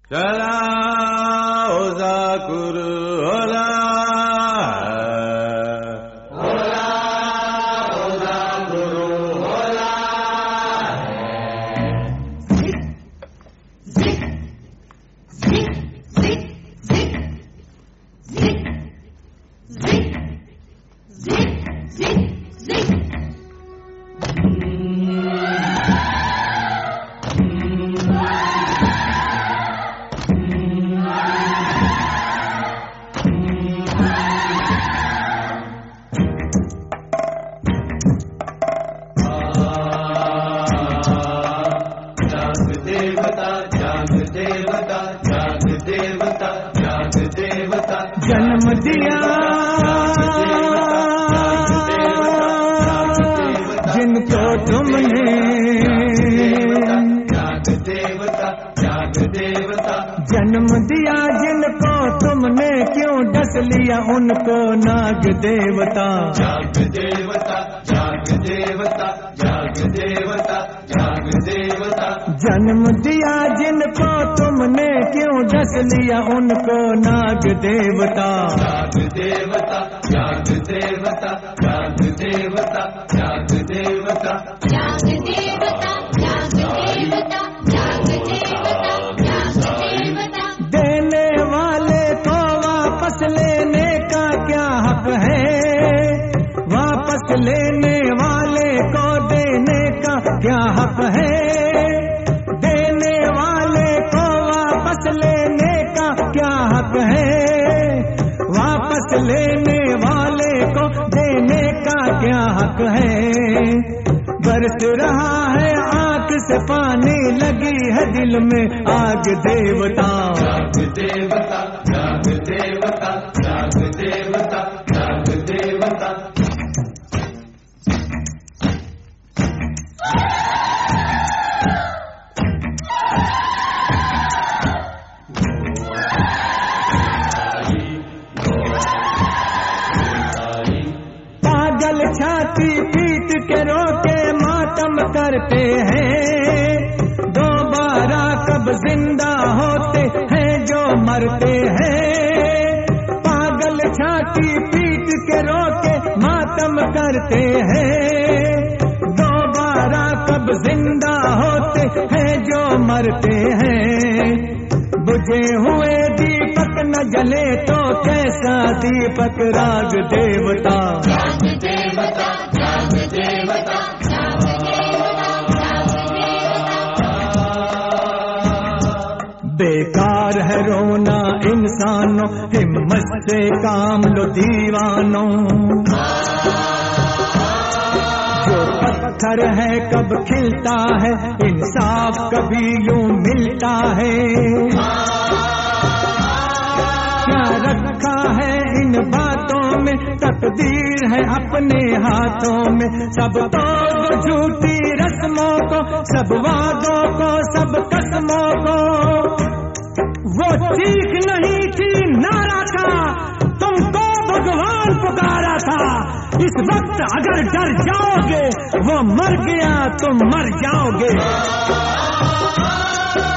चला ओजाकुरु होला होला ओजाकुरु होला Zick, zick, zick, zick, zick, zick, zick, zick, zick, zick. जन्म दिया जिनको तुमने, जन्म दिया जिनको तुमने, क्यों डस लिया उनको नाग देवता। जाग देवता जाग देवता जाग देवता जाग देवता। जन्म दिया जिनको तुमने, क्यों डस लिया उनको नाग देवता। जाग देवता जाग देवता जाग देवता जाग देवता जाग देवता जाग देवता जाग देवता जाग देवता। देने वाले को वापस लेने का क्या हक है, वापस लेने वाले को देने का क्या हक है। देने वाले को वापस लेने का क्या हक है, वापस लेने वाले को देने का क्या हक है। बरस रहा है आंख से पानी, लगी है दिल में आग देवता। जाग देवता जाग देवता जाग देवता जाग देवता। पागल छाती पीट के रोके मातम करते हैं, दोबारा कब जिंदा होते हैं जो मरते हैं। पागल छाती पीट के रोके मातम करते हैं, दोबारा कब जिंदा होते हैं जो मरते हैं। बुझे हुए दीपक न जले तो कैसा दीपक राग देवता। जाग देवता जाग देवता जाग देवता जाग देवता। बेकार है रोना इंसानों, हिम्मत से काम लो दीवानों। जो पत्थर है कब खिलता है, इंसाफ कभी यूं मिलता है। क्या रखा है इन बातों में, तकदीर है अपने हाथों में। सब तोड़ झूठी रस्मों को, सब वादों को, सब कसमों को। वो चीख नहीं थी नारा था, तुमको भगवान पुकारा था। इस वक्त अगर डर जाओगे, वो मर गया तुम मर जाओगे।